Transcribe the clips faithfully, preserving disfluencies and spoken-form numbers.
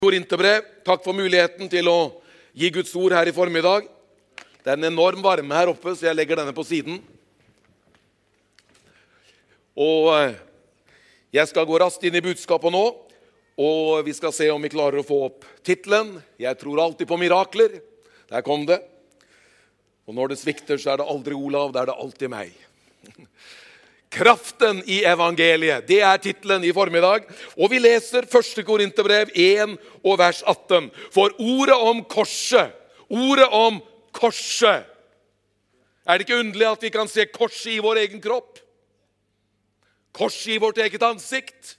Korinterbrev, takk for muligheten til å gi Guds ord her i formiddag. Det er en enorm varme her oppe, så jeg legger denne på siden. Og jeg skal gå raskt inn i budskapet nå, og vi skal se om vi klarer å få opp titlen. Jeg tror alltid på mirakler. Der kom det. Og når det svikter, så er det aldri Olav, det er det alltid meg. Kraften i evangeliet, det er titlen i formiddag. Og vi leser første Korinterbrev en og vers atten. For ordet om korset, ordet om korset. Er det ikke underlig at vi kan se korset i vår egen kropp? Korset i vårt eget ansikt?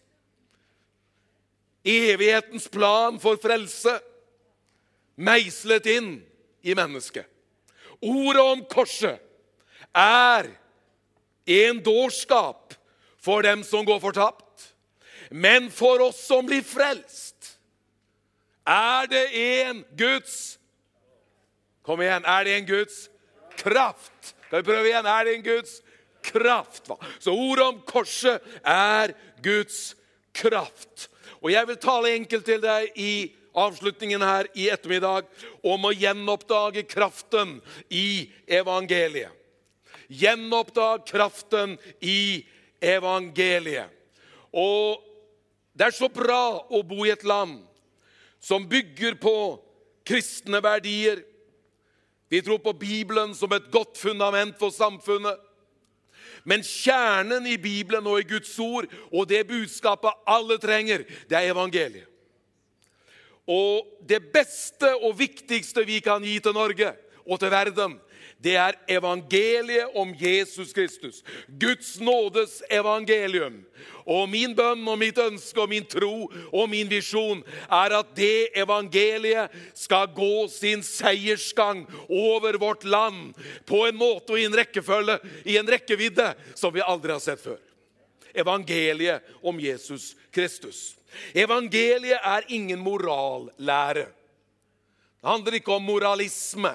Evighetens plan for frelse, meislet inn i mennesket. Ordet om korset er en dårskap for dem som går fortapt. Men for oss som blir frelst, er det en Guds, kom igjen, er det en Guds kraft? Skal vi prøve igjen, er det en Guds kraft? Så ordet om korset er Guds kraft. Og jeg vil tale enkelt til deg i avslutningen her i ettermiddag om å gjenoppdage kraften i evangeliet. Gjenoppdag kraften i evangeliet. Og det er så bra å bo i et land som bygger på kristne verdier. Vi tror på Bibelen som et godt fundament for samfunnet. Men kjernen i Bibelen og i Guds ord, og det budskapet alle trenger, det er evangeliet. Og det beste og viktigste vi kan gi til Norge og til verden, det er evangeliet om Jesus Kristus. Guds nådes evangelium. Og min bønn og mitt ønske og min tro og min visjon er at det evangeliet skal gå sin seiersgang over vårt land på en måte og i en rekkefølge, i en rekkevidde som vi aldri har sett før. Evangeliet om Jesus Kristus. Evangeliet er ingen morallære. Det handler ikke om moralisme.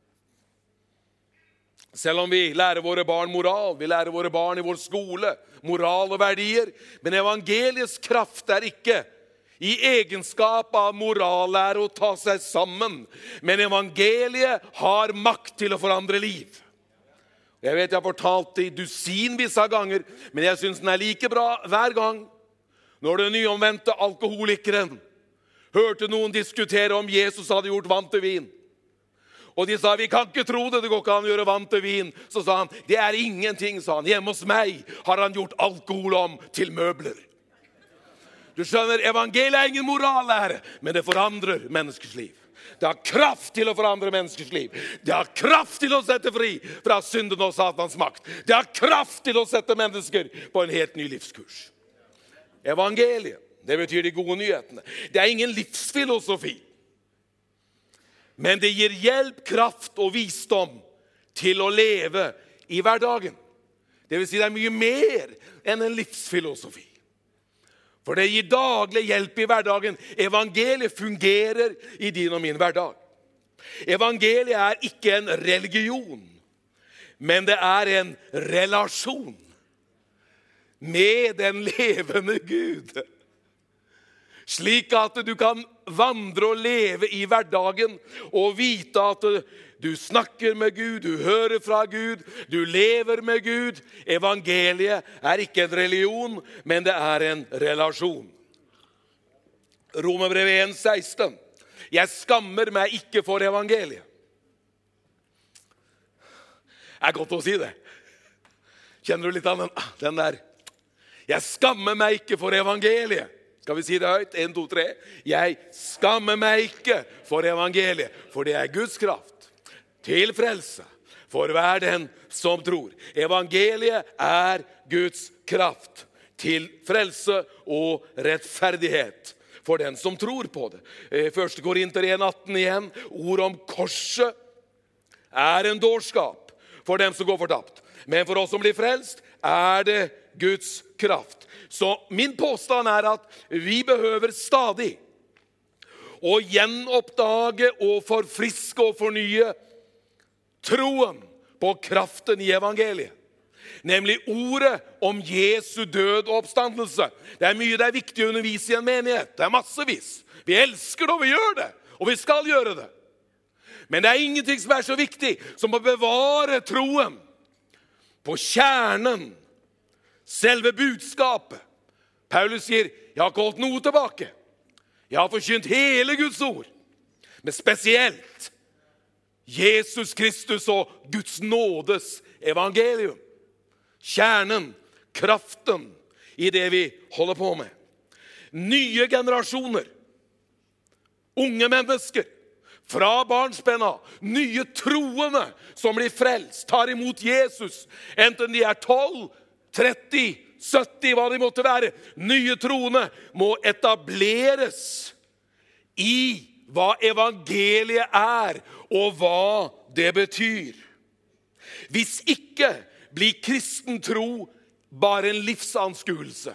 Selv om vi lærer våre barn moral, vi lærer våre barn i vår skole, moral og verdier. Men evangeliets kraft er ikke i egenskap av morallære å ta seg sammen. Men evangeliet har makt til å forandre liv. Jeg vet jeg har fortalt det i dusinvis av ganger, men jeg synes den er like bra hver gang. Når den nyomvendte alkoholikeren hørte noen diskutere om Jesus hadde gjort vann til vin. Og de sa, vi kan ikke tro det, det går ikke an å gjøre vann til vin. Så sa han, det er ingenting, sa han. Hjemme hos meg har han gjort alkohol om til møbler. Du skjønner, evangeliet er ingen morallære, men det forandrer menneskers liv. Det har kraft til å forandre menneskers liv. Det har kraft til å sette fri fra synden og satans makt. Det har kraft til å sette mennesker på en helt ny livskurs. Evangeliet, det betyr de gode nyhetene. Det er ingen livsfilosofi. Men det gir hjelp, kraft og visdom til å leve i hverdagen. Det vil si det er mye mer enn en livsfilosofi. For det gir daglig hjelp i hverdagen. Evangeliet fungerer i din og min hverdag. Evangeliet er ikke en religion, men det er en relasjon med den levende Gud. Slik at du kan vandre og leve i hverdagen og vite at du snakker med Gud, du hører fra Gud, du lever med Gud. Evangeliet er ikke en religion, men det er en relasjon. Romerbrevet en seksten. Jeg skammer meg ikke for evangeliet. Det er godt å si det. Kjenner du litt av den, den der? Jeg skammer meg ikke for evangeliet. Skal vi si det høyt? En, to, tre. Jeg skammer meg ikke for evangeliet, for det er Guds kraft til frelse for hver den som tror. Evangeliet er Guds kraft til frelse og rettferdighet for den som tror på det. første Korinter en atten igjen. Ord om korset er en dårskap for dem som går fortapt. Men for oss som blir frelst er det Guds kraft. Så min påstand er at vi behøver stadig å gjenoppdage og forfriske og fornye troen på kraften i evangeliet. nemlig ordet om Jesu død og oppstandelse. Det er mye det er viktig å undervise i en menighet. Det er massevis. Vi elsker det, og vi gjør det, og vi skal gjøre det. Men det er ingenting som er så viktig som å bevare troen på kjernen, selve budskapet. Paulus sier, jeg har ikke holdt noe tilbake. Jeg har forkynt hele Guds ord, men spesielt Jesus Kristus og Guds nådes evangelium. Kjernen, kraften i det vi holder på med. Nye generasjoner, unge mennesker, fra barnsbenna, nye troende som blir frelst, tar imot Jesus, enten de er tolv, tretti, sytti, hva de måtte være. Nye troende må etableres i hva evangeliet er, og hva det betyr. Hvis ikke blir kristen tro bare en livsanskuelse.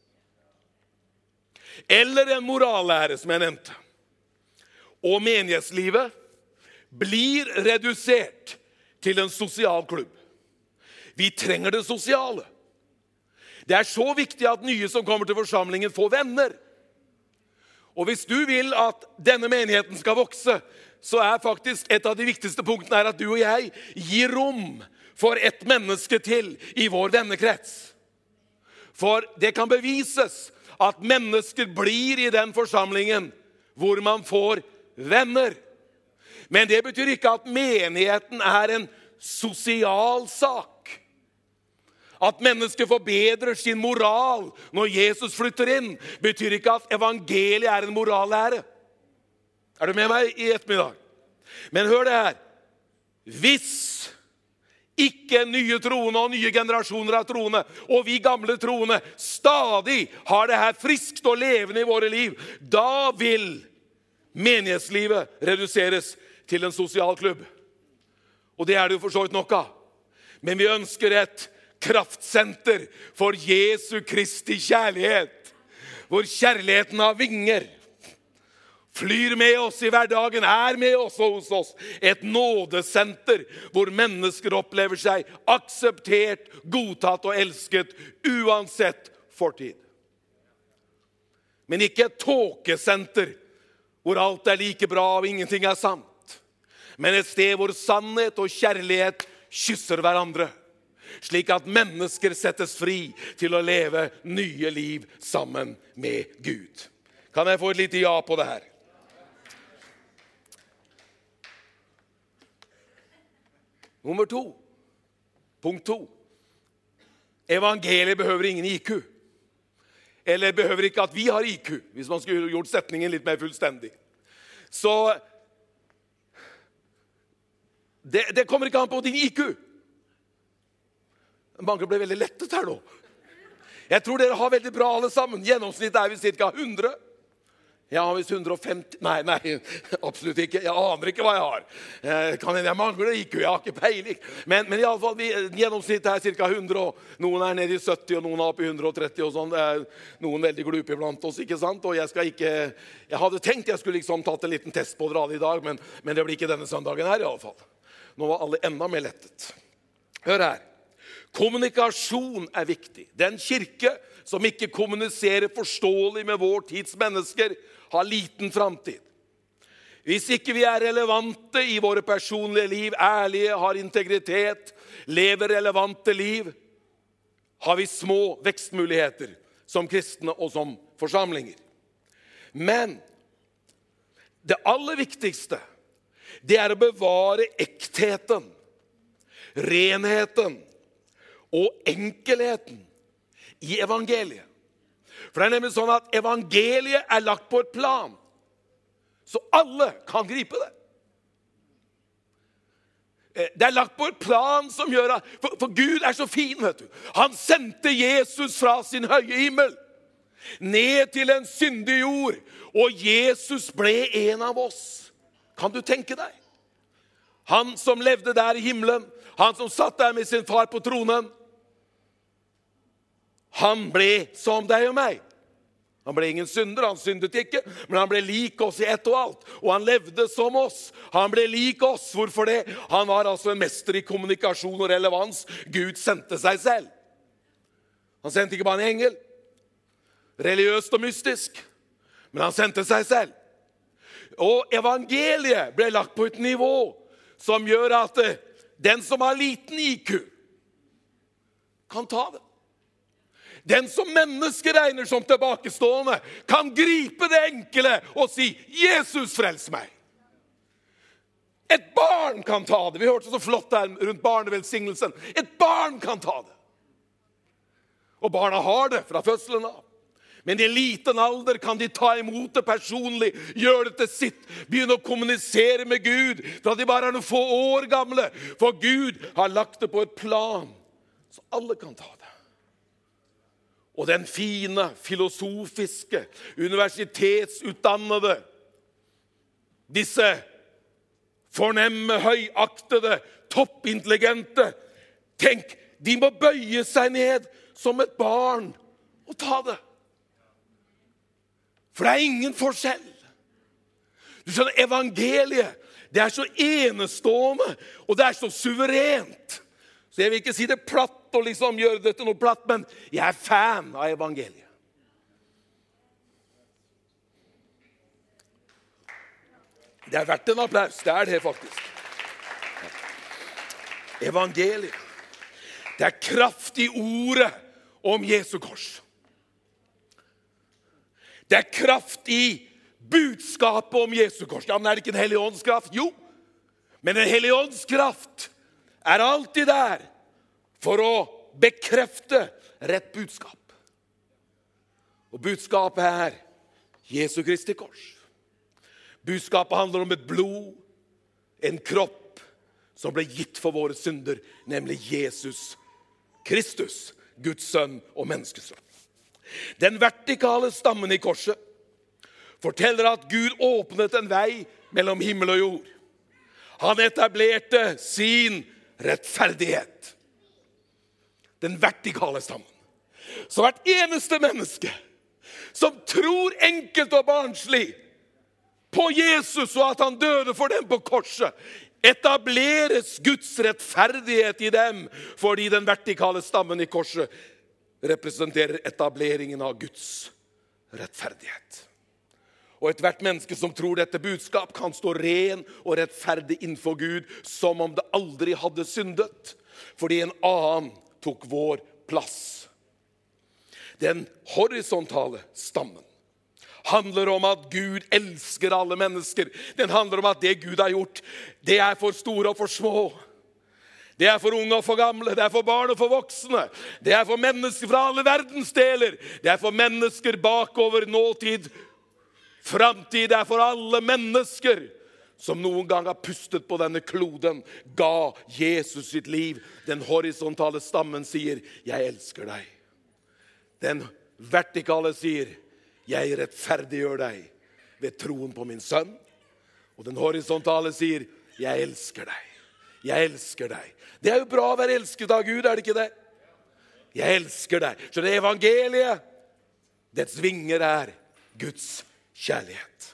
Eller en morallære, som jeg nevnte. Og menighetslivet blir redusert til en sosial klubb. Vi trenger det sosiale. Det er så viktig at nye som kommer til forsamlingen får venner. Og hvis du vil at denne menigheten skal vokse, så er faktisk et av de viktigste punktene er at du og jeg gir rom for et menneske til i vår vennekrets. For det kan bevises at mennesker blir i den forsamlingen hvor man får venner. Men det betyr ikke at menigheten er en sosial sak. At mennesker forbedrer sin moral når Jesus flytter inn, betyr ikke at evangeliet er en morallære. Er du med meg i ettermiddag? Men hør det her. Hvis ikke nye troende og nye generasjoner av troende, og vi gamle troende stadig har det her friskt og levende i våre liv, da vil menighetslivet reduseres til en sosial klubb. Og det er det jo for så vidt nok av. Men vi ønsker et kraftsenter for Jesu Kristi kjærlighet, hvor kjærligheten har vinger, flyr med oss i hverdagen, er med oss og hos oss. Et nådesenter hvor mennesker opplever seg akseptert, godtatt og elsket, uansett fortid. Men ikke et tåkesenter hvor alt er like bra og ingenting er sant. Men et sted hvor sannhet og kjærlighet kysser hverandre, slik at mennesker settes fri til å leve nye liv sammen med Gud. Kan jeg få et lite ja på det her? Nummer to. Punkt to. Evangeliet behøver ingen I Q. Eller behøver ikke at vi har I Q, hvis man skulle gjort setningen litt mer fullstendig. Så det, det kommer ikke an på din I Q. Mange ble veldig lettet her nå. Jeg tror dere har veldig bra alle sammen. Gjennomsnittet er vi cirka hundre. Jeg har visst hundre og femti. Nei, nei, absolutt ikke. Jeg aner ikke hva jeg har. Jeg kan hende jeg mangler I Q, jeg har ikke peiling. Men, men i alle fall, vi, gjennomsnittet er cirka hundre, og noen er nede i sytti, og noen er oppe i hundre og tretti, og sånn. Det er noen veldig glupe blant oss, ikke sant? Og jeg skal ikke, jeg hadde tenkt jeg skulle liksom tatt en liten test på dere alle i dag, men, men det blir ikke denne søndagen her i alle fall. Nå var alle enda mer lettet. Hør her. Kommunikasjon er viktig. Den kirke som ikke kommuniserer forståelig med vår tids mennesker, har liten framtid. Hvis ikke vi er relevante i våre personlige liv, ærlige, har integritet, lever relevante liv, har vi små vekstmuligheter som kristne og som forsamlinger. Men det aller viktigste, det er å bevare ektheten, renheten og enkelheten i evangeliet. For det er nemlig sånn at evangeliet er lagt på et plan, så alle kan gripe det. Det er lagt på et plan som gjør at, for, for Gud er så fin, vet du. Han sendte Jesus fra sin høye himmel, ned til en syndig jord, og Jesus ble en av oss. Kan du tenke deg? Han som levde der i himmelen, han som satt der med sin far på tronen, han ble som deg og meg. Han ble ingen synder, han syndet ikke, men han ble lik oss i ett og alt. Og han levde som oss. Han ble lik oss. Hvorfor det? Han var altså en mester i kommunikasjon og relevans. Gud sendte seg selv. Han sendte ikke bare en engel, religiøst og mystisk, men han sendte seg selv. Og evangeliet ble lagt på et nivå som gjør at den som har liten I Q kan ta det. Den som mennesker regner som tilbakestående kan gripe det enkle og si, Jesus, frels meg. Et barn kan ta det. Vi hørte så flott her rundt barnevelsignelsen. Et barn kan ta det. Og barna har det fra fødselen av. Men i liten alder kan de ta imot det personlig, gjøre det til sitt, begynne å kommunisere med Gud, fra de bare er noen få år gamle. For Gud har lagt det på et plan, så alle kan ta det. Og den fine, filosofiske, universitetsutdannede, disse fornemme, høyaktede, toppintelligente, tenk, de må bøye seg ned som et barn og ta det. For det er ingen forskjell. Du skjønner, evangeliet, det er så enestående, og det er så suverent. Så jeg vil ikke si det platt og liksom gjøre det til noe platt, men jeg er fan av evangeliet. Det er verdt en applaus, det er det faktisk. Evangeliet. Det er kraft I ordet om Jesu kors. Det er kraft I budskapet om Jesu kors. Ja, men er det ikke en hellig åndskraft? Jo, men en hellig åndskraft er alltid der for å bekrefte rett budskap. Og budskapet er Jesu Kristi kors. Budskapet handler om et blod, en kropp som ble gitt for våre synder, nemlig Jesus Kristus, Guds sønn og menneskesønn. Den vertikale stammen I korset forteller at Gud åpnet en vei mellom himmel og jord. Han etablerte sin rettferdighet. Den vertikale stammen. Så hvert eneste menneske som tror enkelt og barnslig på Jesus og at han døde for dem på korset, etableres Guds rettferdighet I dem, fordi den vertikale stammen I korset representerer etableringen av Guds rettferdighet. Og et hvert menneske som tror dette budskap kan stå ren og rettferdig innenfor Gud, som om det aldri hadde syndet, fordi en annen tok vår plass. Den horisontale stammen handler om at Gud elsker alle mennesker. Den handler om at det Gud har gjort, det er for store og for små. Det er for unge og for gamle, det er for barn og for voksne. Det er for mennesker fra alle verdensdeler. Det er for mennesker bakover nåtid, framtid. Det er for alle mennesker som noen gang har pustet på denne kloden, ga Jesus sitt liv. Den horisontale stammen sier, jeg elsker deg. Den vertikale sier, jeg rettferdiggjør deg ved troen på min sønn. Og den horisontale sier, jeg elsker deg. Jeg elsker deg. Det er jo bra å være elsket av Gud, er det ikke det? Jeg elsker deg. Så det evangeliet, dets vinger er Guds kjærlighet.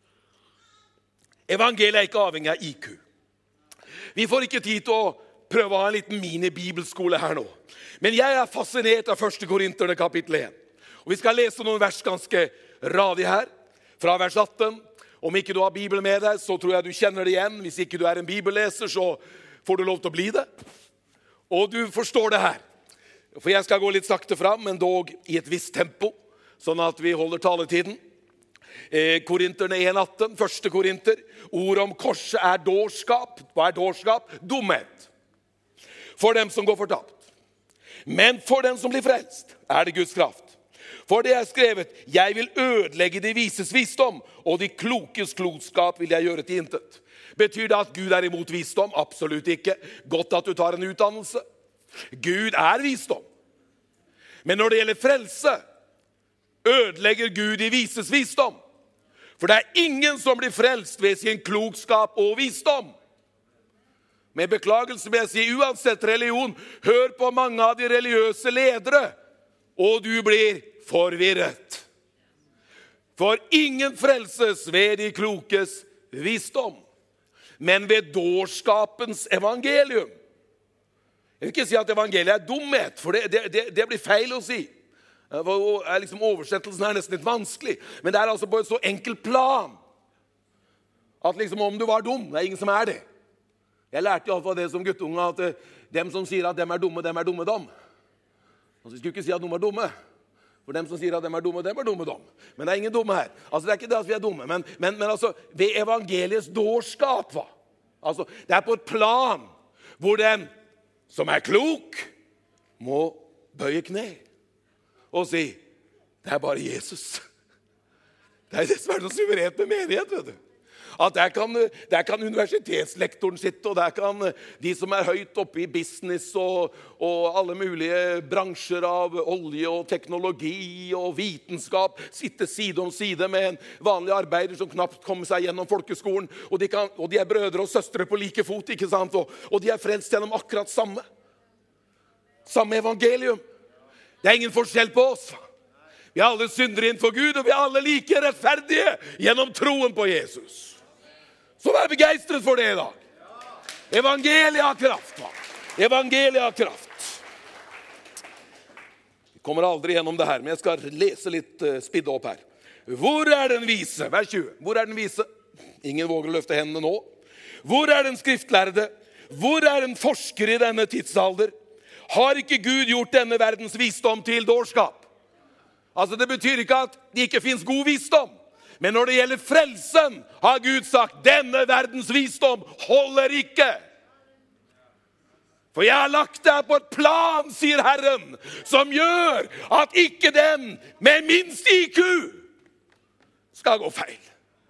Evangeliet er ikke avhengig av I Q. Vi får ikke tid til å prøve å ha en liten mini-bibelskole her nå. Men jeg er fascinert av første Korinterne kapittel én. Og vi skal lese noen vers ganske radig her, fra vers atten. Om ikke du har Bibelen med deg, så tror jeg du kjenner det igjen. Hvis ikke du er en bibelleser, så får du lov til å bli det. Og du forstår det her. For jeg skal gå litt sakte fram, men dog i et visst tempo, sånn at vi holder taletiden. Eh, Korinterne én atten, første Korinter. Ord om korset er dårskap. Hva er dårskap? Dumhet. For dem som går fortapt. Men for dem som blir frelst, er det Guds kraft. For det er skrevet, jeg vil ødelegge de vises visdom, og de klokes klokskap vil jeg gjøre til intet. Betyr det at Gud er imot visdom? Absolutt ikke. Godt at du tar en utdannelse. Gud er visdom. Men når det gjelder frelse, ødelegger Gud de vises visdom. For det er ingen som blir frelst ved sin klokskap og visdom. Med beklagelse vil jeg si, uansett religion, hør på mange av de religiøse ledere, og du blir forvirret. For ingen frelses ved de klokes visdom, men ved dårskapens evangelium. Jeg vil ikke si at evangeliet er dumhet, for det, det, det, det blir feil å si. Er liksom oversettelsen er nesten litt vanskelig, men det er altså på et så enkelt plan at liksom om du var dum, det er ingen som er det. Jeg lærte i alle fall det som guttunge, at uh, dem som sier at dem er dumme, dem er dumme dom. Og så skulle ikke si at noen er dumme, for dem som sier at dem er dumme, dem er dumme dom. Men det er ingen dumme her. Altså det er ikke det at vi er dumme, men, men, men altså ved evangeliets dårskap, hva? Altså det er på et plan hvor den som er klok må bøye kne og si, det er bare Jesus. Det er det som er så suverent med menighet, vet du. At der kan, der kan universitetslektoren sitte, og der kan de som er høyt oppe i business og, og alle mulige bransjer av olje og teknologi og vitenskap sitte side om side med en vanlig arbeider som knapt kommer seg gjennom folkeskolen, og de, kan, og de er brødre og søstre på like fot, ikke sant? Og, og de er frelst gjennom akkurat samme. Samme evangelium. Det er ingen forskjell på oss. Vi er alle syndere innenfor Gud, og vi er alle like rettferdige gjennom troen på Jesus. Så vær begeistret for det i dag. Evangeliet har kraft. Va? Evangeliet har kraft. Vi kommer aldri gjennom det her, men jeg skal lese litt uh, spidde opp her. Hvor er den vise? Vers tjue. Hvor er den vise? Ingen våger å løfte hendene nå. Hvor er den skriftlærde? Hvor er den forsker i denne tidsalder? Har ikke Gud gjort denne verdens visdom til dårskap? Altså det betyr ikke at det ikke finnes god visdom. Men når det gjelder frelsen, har Gud sagt, denne verdens visdom holder ikke. For jeg har lagt deg på et plan, sier Herren, som gjør at ikke den med minst I Q skal gå feil.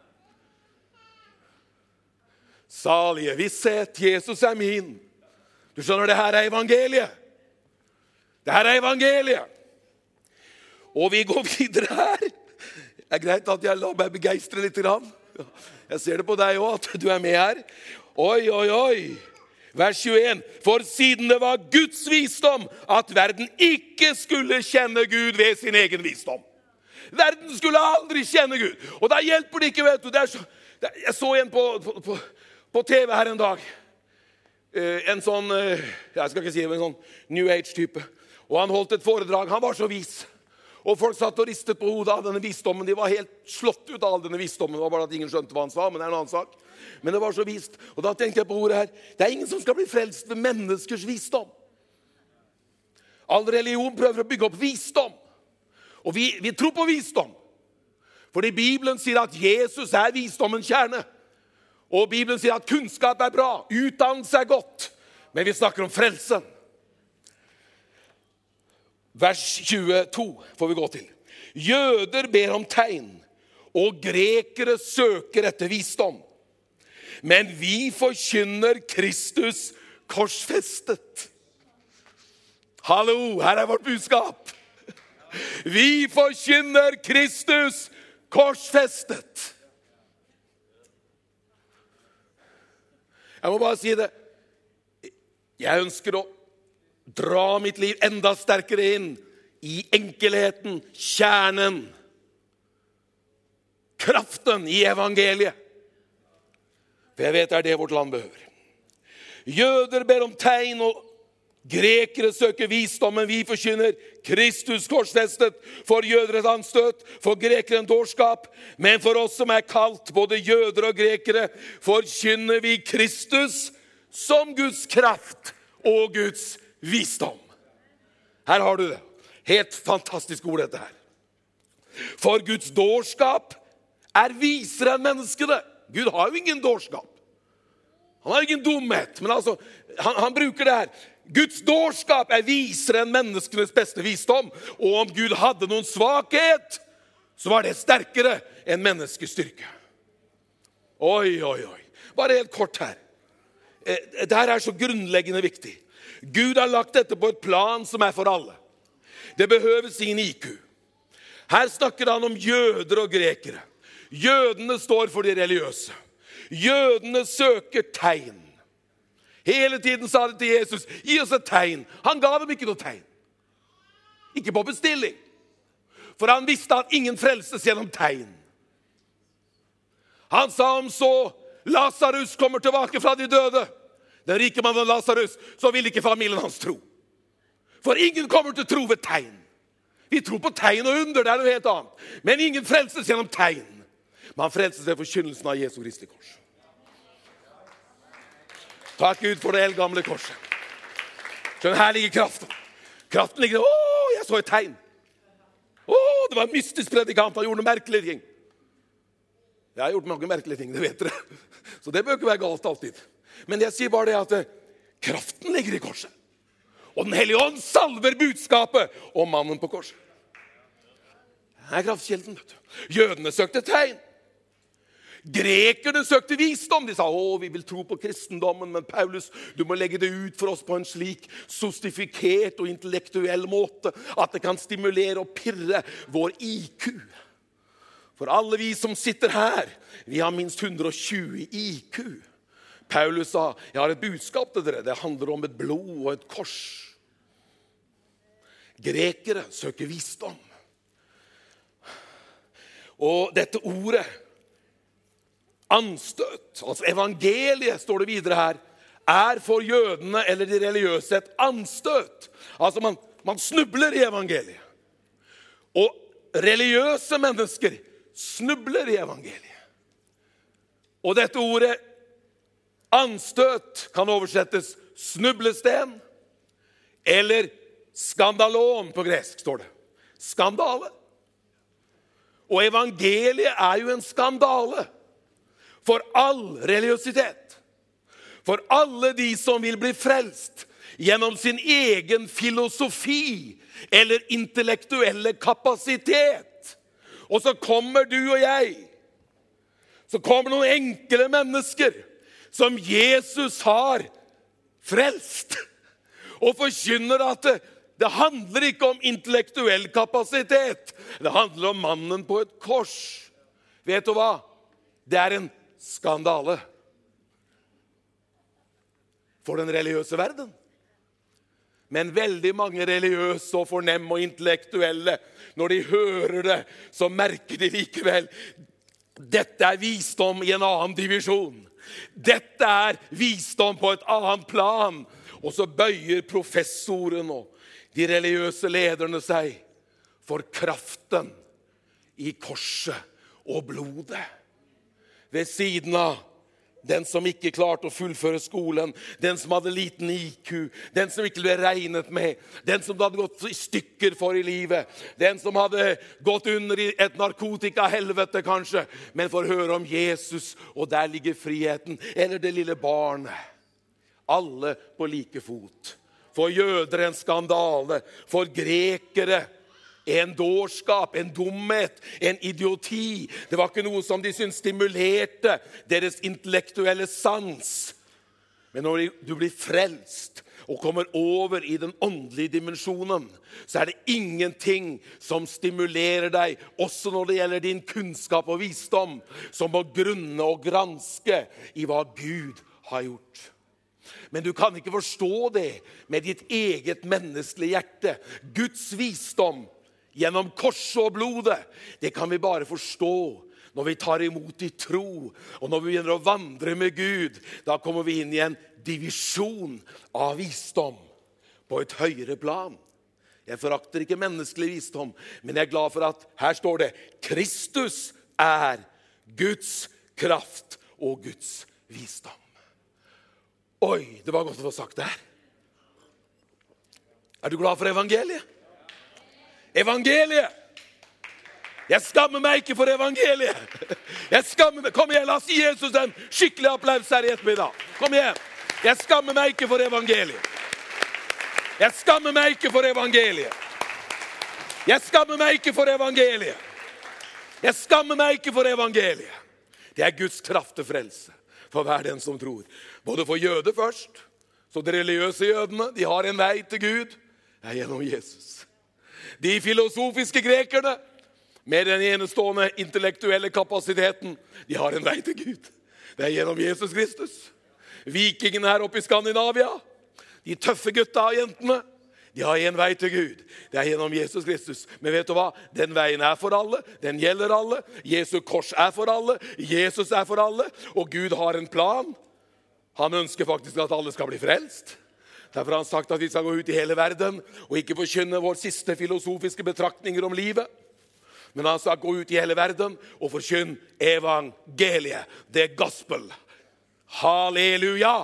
Salige visshet, Jesus er min. Du skjønner, det her er evangeliet. Det her er evangeliet. Og vi går videre her. Det er greit at jeg lar meg begeistre litt grann. Jeg ser det på deg også, at du er med her. Oi, oi, oi. Vers tjueen. For siden det var Guds visdom at verden ikke skulle kjenne Gud ved sin egen visdom. Verden skulle aldri kjenne Gud. Og da hjelper det ikke, vet du. Det er så, det er, jeg så en på, på, på, på T V her en dag. Uh, en sånn, uh, jeg skal ikke si det, en sånn New Age-type. Og han holdt et foredrag. Han var så vis. Og folk satt og ristet på hodet av denne visdommen. De var helt slått ut av denne visdommen. Det var bare at ingen skjønte hva han sa, men det er en annen sak. Men det var så vist. Og da tenkte jeg på ordet her. Det er ingen som skal bli frelst ved menneskers visdom. All religion prøver å bygge opp visdom. Og vi, vi tror på visdom. Fordi Bibelen sier at Jesus er visdommens kjerne. Og Bibelen sier at kunnskap er bra. Utdannelse er godt. Men vi snakker om frelsen. Vers tjueto får vi gå til. Jøder ber om tegn, og grekere søker etter visdom. Men vi forkynner Kristus korsfestet. Hallo, her er vårt budskap. Vi forkynner Kristus korsfestet. Jeg må bare si det. Jeg ønsker å dra mitt liv enda sterkere inn i enkelheten, kjernen, kraften i evangeliet. For jeg vet det er det vårt land behøver. Jøder ber om tegn, og grekere søker visdom, men vi forkynner Kristus korsfestet, for jøder et anstøt, for grekere en dårskap. Men for oss som er kalt, både jøder og grekere, forkynner vi Kristus som Guds kraft og Guds visdom. Her har du det. Helt fantastisk ord dette her. For Guds dårskap er visere enn menneskene. Gud har jo ingen dårskap. Han har ingen dumhet, men altså, han, han bruker det her. Guds dårskap er visere enn menneskenes beste visdom. Og om Gud hadde noen svakhet, så var det sterkere enn menneskets styrke. Oi, oi, oi. Bare helt kort her. Det her er så grunnleggende viktig. Gud har lagt dette på et plan som er for alle. Det behøver sin I Q. Her snakker han om jøder og grekere. Jødene står for de religiøse. Jødene søker tegn. Hele tiden sa det til Jesus, gi oss et tegn. Han ga dem ikke noe tegn. Ikke på bestilling. For han visste at ingen frelses gjennom tegn. Han sa om så Lazarus kommer tilbake fra de døde, den rike mannen Lazarus, så vil ikke familien hans tro. For ingen kommer til å tro ved tegn. Vi tror på tegn og under, det er noe helt annet. Men ingen frelses gjennom tegn. Man frelses ved forkynnelsen av Jesu Kristi kors. Takk Gud for det eldgamle korset. Så her ligger kraften. Kraften ligger, åh, jeg så et tegn. Åh, det var en mystisk predikant, han gjorde noen merkelige ting. Jeg har gjort mange merkelige ting, det vet dere. Så det bør ikke være galt alltid. Men jeg sier bare det at eh, kraften ligger i korset. Og den hellige ånd salver budskapet om mannen på korset. Det er kraftkjelden, vet du. Jødene søkte tegn. Grekerne søkte visdom. De sa, å, vi vil tro på kristendommen, men Paulus, du må legge det ut for oss på en slik sostifikert og intellektuell måte at det kan stimulere og pirre vår I Q. For alle vi som sitter her, vi har minst hundre og tjue I Q. Paulus sa, jeg har et budskap til dere, det handler om et blod og et kors. Grekere søker visdom. Og dette ordet, anstøt, altså evangeliet, står det videre her, er for jødene eller de religiøse et anstøt. Altså man, man snubler i evangeliet. Og religiøse mennesker snubler i evangeliet. Og dette ordet, anstøt, kan oversettes snublesten, eller skandalon på gresk, står det. Skandale. Og evangeliet er jo en skandale for all religiøsitet. For alle de som vil bli frelst gjennom sin egen filosofi eller intellektuelle kapasitet. Og så kommer du og jeg. Så kommer noen enkle mennesker som Jesus har frelst. Og forkynner at det, det handler ikke om intellektuell kapasitet. Det handler om mannen på et kors. Vet du hva? Det er en skandale for den religiøse verden. Men veldig mange religiøse og fornemme og intellektuelle, når de hører det, så merker de likevel, dette er visdom i en annen divisjon. Dette er visdom på et annet plan. Og så bøyer professoren og de religiøse lederne seg for kraften i korset og blodet. Ved siden av den som ikke klarte å fullføre skolen, den som hadde liten I Q, den som ikke ble regnet med, den som hadde gått i stykker for i livet, den som hadde gått under i et narkotikahelvete kanskje, men får høre om Jesus, og der ligger friheten, eller det lille barnet. Alle på like fot. For jøder en skandale, for grekere en dårskap, en dumhet, en idioti. Det var ikke noe som de syntes stimulerte deres intellektuelle sans. Men når du blir frelst og kommer over i den åndelige dimensjonen, så er det ingenting som stimulerer deg, også når det gjelder din kunnskap og visdom, som å grunne og granske i hva Gud har gjort. Men du kan ikke forstå det med ditt eget menneskelige hjerte. Guds visdom gjennom korset og blodet, det kan vi bare forstå når vi tar imot i tro, og når vi begynner å vandre med Gud. Da kommer vi inn i en divisjon av visdom på et høyere plan. Jeg forakter ikke menneskelig visdom, men jeg er glad for at her står det, Kristus er Guds kraft og Guds visdom. Oi, det var godt å få sagt det her. Er du glad for evangeliet? Evangeliet! Jeg skammer meg ikke for evangeliet. Jeg skammer meg. Kom igjen, la oss gi Jesus en skikkelig applaus her i ettermiddag. Kom igjen. Jeg skammer meg ikke for evangeliet. Jeg skammer meg ikke for evangeliet. Jeg skammer meg ikke for evangeliet. Jeg skammer meg ikke for evangeliet. Det er Guds kraft til frelse for hver den som tror. Både for jøder først, så de religiøse jødene, de har en vei til Gud, det er gjennom Jesus. De filosofiske grekerne, med den enestående intellektuelle kapasiteten, de har en vei til Gud. Det er gjennom Jesus Kristus. Vikingene her oppe i Skandinavia, de tøffe gutta og jentene, De har en vei til Gud. Det er gjennom Jesus Kristus. Men vet du hva? Den veien er for alle. Den gjelder alle. Jesu kors er for alle. Jesus er for alle. Og Gud har en plan. Han ønsker faktisk at alle skal bli frelst. Derfor har han sagt at vi skal gå ut i hele verden og ikke forkynne vår siste filosofiske betraktninger om livet. Men han skal gå ut i hele verden og forkynne evangeliet. Det er gospel. Halleluja!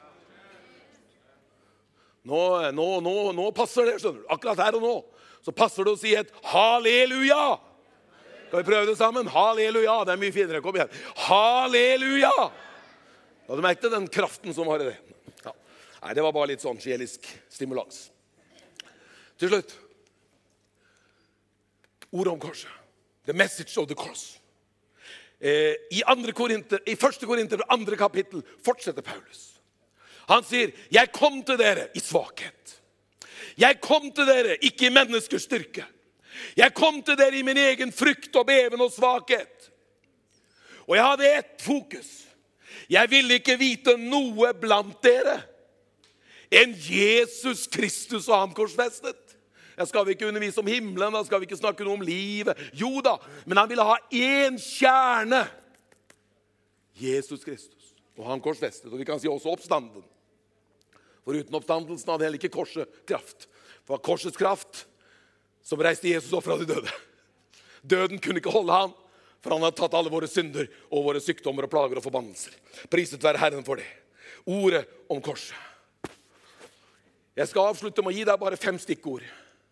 Nå, nå, nå, nå passer det, skjønner du. Akkurat her og nå. Så passer det å si et halleluja. Skal vi prøve det sammen? Halleluja. Det er mye finere. Kom igjen. Halleluja! Ja, du merkte den kraften som var i det. Ja. Nei, det var bare litt sånn sjelisk stimulans. Til slutt. Ordet om korset. The message of the cross. Eh, i, andre Korinter, I første Korinter, andre kapittel, fortsetter Paulus. Han sier, jeg kom til dere i svakhet. Jeg kom til dere ikke i menneskers styrke. Jeg kom til dere i min egen frykt og beven og svakhet. Og jeg hadde ett fokus. Jeg ville ikke vite noe blant dere enn Jesus Kristus og han korsfestet. Jeg skal vi ikke undervise om himmelen, da skal vi ikke snakke noe om livet. Jo da, men han ville ha en kjerne. Jesus Kristus og han korsfestet, og vi kan si også oppstanden. For uten oppstandelsen hadde heller ikke korset kraft. For korsets kraft som reiste Jesus opp fra de døde. Døden kunne ikke holde han, for han hadde tatt alle våre synder og våre sykdommer og plager og forbannelser. Priset være Herren for det. Ordet om korset. Jeg skal avslutte med å gi deg bare fem stikkord.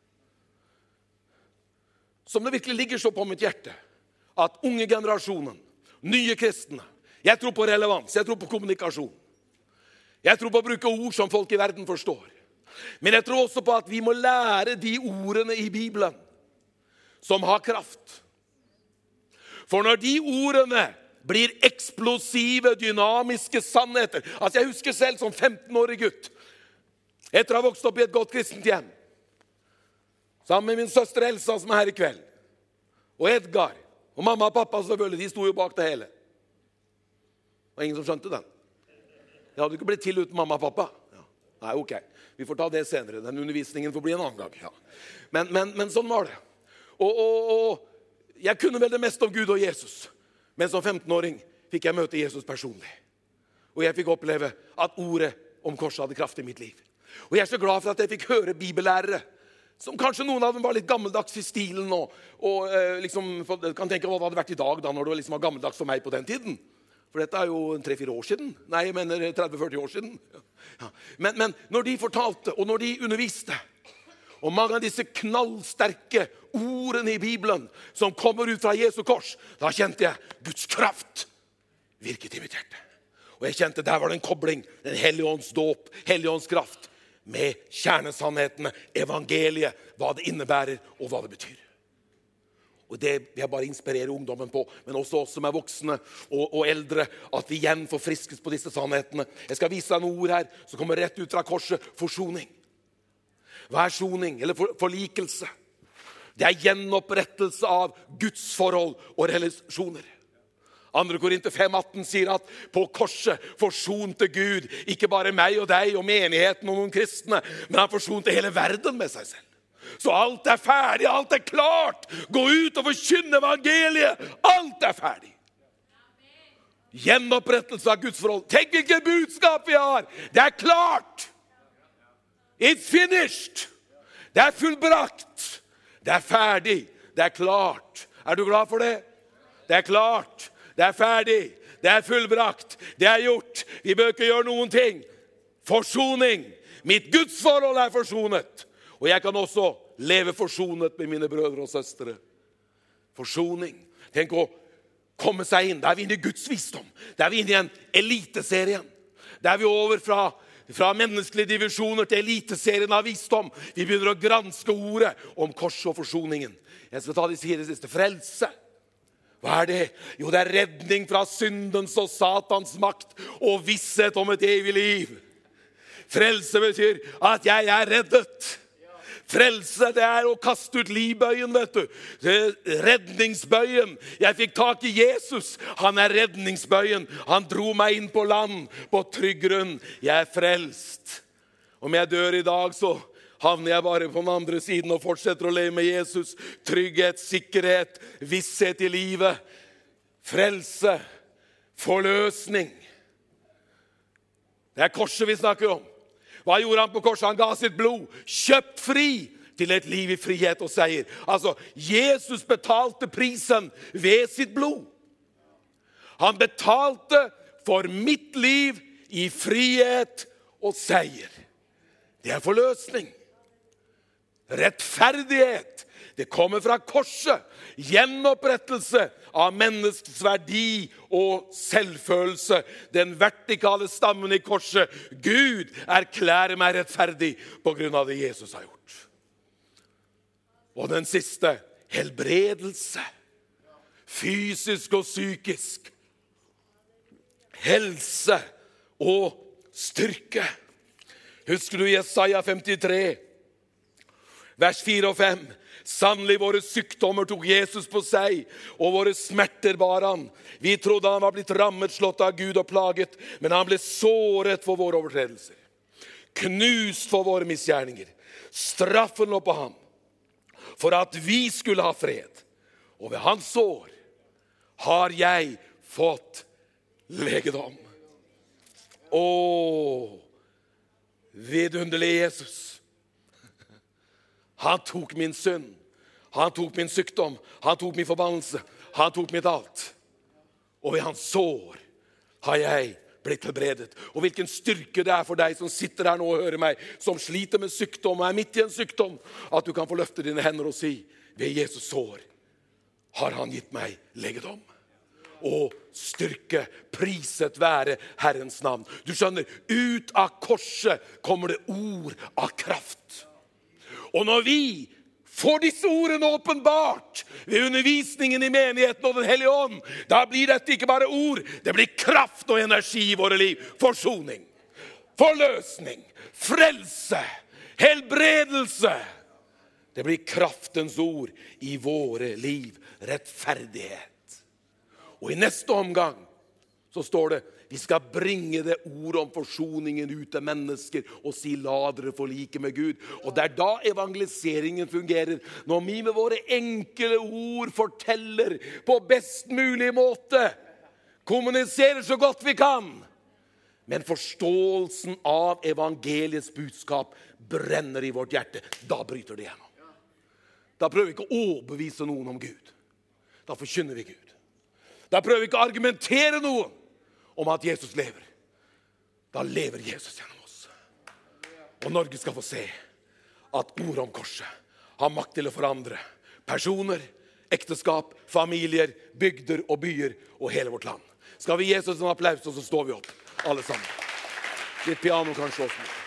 Som det virkelig ligger så på mitt hjerte, at unge generasjonen, nye kristne, jeg tror på relevans, jeg tror på kommunikasjon. Jeg tror på å bruke ord som folk i verden forstår. Men jeg tror også på at vi må lære de ordene i Bibelen som har kraft. For når de ordene blir eksplosive, dynamiske sannheter. Altså jeg husker selv som femten-årig gutt, etter å ha vokst opp i et godt kristent hjem, sammen med min søster Elsa som er her i kveld, og Edgar, og mamma og pappa selvfølgelig, de sto jo bak det hele. Og ingen som skjønte den. Det hadde ikke blitt til uten mamma og pappa. Ja. Nei, ok. Vi får ta det senere. Den undervisningen får bli en annen gang. Ja. Men, men, men sånn var det. Og, og, og jeg kunne vel det meste om Gud og Jesus. Men som femten-åring fikk jeg møte Jesus personlig. Og jeg fikk oppleve at ordet om korset hadde kraft i mitt liv. Og jeg er så glad for at jeg fikk høre bibellærere, som kanskje noen av dem var litt gammeldags i stilen, og, og eh, liksom, kan tenke hva det hadde vært i dag da, når det liksom var gammeldags for meg på den tiden. For dette er jo tre-fire år siden. Nei, jeg mener tretti-førti år siden. Ja. Men, men når de fortalte, og når de underviste, og mange av disse knallsterke ordene i Bibelen som kommer ut fra Jesu kors, da kjente jeg Guds kraft virket i mitt hjerte. Og jeg kjente der var det en kobling, den hellige ånds dåp, hellige ånds kraft, med kjernesannhetene, evangeliet, hva det innebærer og hva det betyr. Og det vil jeg bare inspirere ungdommen på, men også oss som er voksne og, og eldre, at vi igjen får friskes på disse sannhetene. Jeg skal vise deg noen ord her som kommer rett ut fra korset. Forsoning. Hva er soning eller for, forlikelse? Det er gjenopprettelse av Guds forhold og relasjoner. andre Korinter fem atten sier at på korset forsonte Gud ikke bare meg og deg og menigheten og noen kristne, men han forsonte hele verden med seg selv. Så alt er ferdig, alt er klart. Gå ut og forkynne evangeliet. Alt er ferdig. Gjenopprettelse av Guds forhold. Tenk hvilket budskap vi har. Det er klart. It's finished. Det er fullbrakt. Det er ferdig. Det er klart. Er du glad for det? Det er klart. Det er ferdig. Det er fullbrakt. Det er gjort. Vi bør ikke gjøre noen ting. Forsoning. Mitt Guds forhold er forsonet. Og jeg kan også leve forsonet med mine brødre og søstre. Forsoning. Tenk å komme seg inn. Da er vi inne i Guds visdom. Da er vi inne i en eliteserien. Da er vi over fra, fra menneskelige divisjoner til eliteserien av visdom. Vi begynner å granske ordet om kors og forsoningen. Jeg skal ta de fire siste. Frelse. Hva er det? Jo, det er redning fra syndens og satans makt og visshet om et evig liv. Frelse betyr at jeg er reddet. Frelse, det er å kaste ut livbøyen, vet du. Det er redningsbøyen. Jeg fikk tak i Jesus. Han er redningsbøyen. Han dro meg inn på land, på trygg grunn. Jeg er frelst. Om jeg dør i dag, så havner jeg bare på den andre siden og fortsetter å leve med Jesus. Trygghet, sikkerhet, visshet i livet, frelse, forløsning. Det er korset vi snakker om. Hva gjorde han på korset? Han ga sitt blod, kjøpt fri til et liv i frihet og seier. Altså, Jesus betalte prisen ved sitt blod. Han betalte for mitt liv i frihet og seier. Det er forløsning. Rettferdighet. Det kommer fra korset. Gjenopprettelse av menneskets verdi og selvfølelse. Den vertikale stammen i korset. Gud erklærer meg rettferdig på grunn av det Jesus har gjort. Og den siste, helbredelse. Fysisk og psykisk. Helse og styrke. Husker du Jesaja femtitre, vers fire og fem? Sannelig våre sykdommer tok Jesus på seg, og våre smerter bar han. Vi trodde han var blitt rammet, slått av Gud og plaget, men han ble såret for våre overtredelser. Knust for våre misgjerninger. Straffen lå på ham, for at vi skulle ha fred. Og ved hans sår har jeg fått legedom. Åh, vidunderlig Jesus. Han tok min synd. Han tok min sykdom. Han tok min forbannelse. Han tok mitt alt. Og ved hans sår har jeg blitt helbredet. Og hvilken styrke det er for deg som sitter her nå og hører meg, som sliter med sykdom og er midt i en sykdom, at du kan få løfte dine hender og si, ved Jesus sår har han gitt meg legedom. Og styrke, priset være Herrens navn. Du skjønner, ut av korset kommer det ord av kraft. Og når vi får disse ordene åpenbart ved undervisningen i menigheten og den hellige ånd, da blir dette ikke bare ord, det blir kraft og energi i våre liv. Forsoning, forløsning, frelse, helbredelse. Det blir kraftens ord i våre liv, rettferdighet. Og i neste omgang så står det, vi skal bringe det ord om forsoningen ut til mennesker og si, la dere forlike med Gud. Og det er da evangeliseringen fungerer. Når vi med våre enkle ord forteller på best mulig måte, kommuniserer så godt vi kan. Men forståelsen av evangeliets budskap brenner i vårt hjerte. Da bryter det gjennom. Da prøver vi ikke å overbevise noen om Gud. Da forkynner vi Gud. Da prøver vi ikke å argumentere noen om at Jesus lever. Da lever Jesus gjennom oss. Og Norge skal få se at ord om korset har makt til å forandre personer, ekteskap, familier, bygder og byer og hele vårt land. Skal vi gi Jesus en applaus, og så står vi opp, alle sammen. Litt piano kanskje også.